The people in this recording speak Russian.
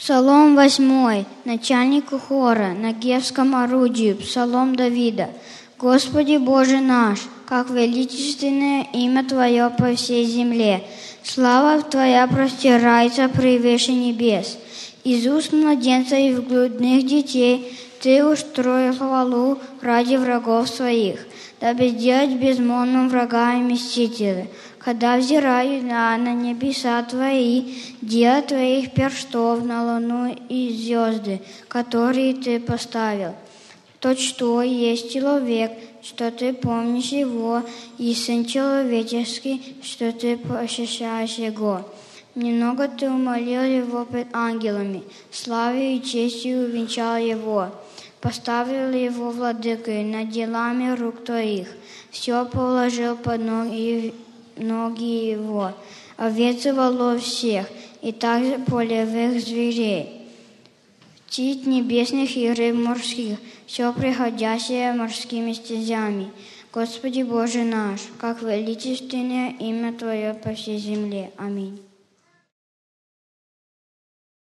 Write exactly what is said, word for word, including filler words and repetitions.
Псалом восьмой. Начальнику хора на гевском орудии. Псалом Давида. Господи Боже наш, как величественное имя Твое по всей земле. Слава Твоя простирается превыше небес. Из уст младенца и в блудных детей Ты устроил хвалу ради врагов своих, дабы сделать безмолвным врага и мстителя. Когда взираю на, на небеса Твои, дело Твоих перстов на луну и звезды, которые Ты поставил. То, что есть человек, что Ты помнишь его, и сын человеческий, что Ты пощащаешь его. Немного Ты умолил его пред ангелами, славой и честью увенчал его. Поставил его владыкой над делами рук Твоих, все положил под ноги, ноги его, овец и волов всех, и также полевых зверей, птиц небесных и рыб морских, все приходящее морскими стезями. Господи Боже наш, как величественное имя Твое по всей земле. Аминь.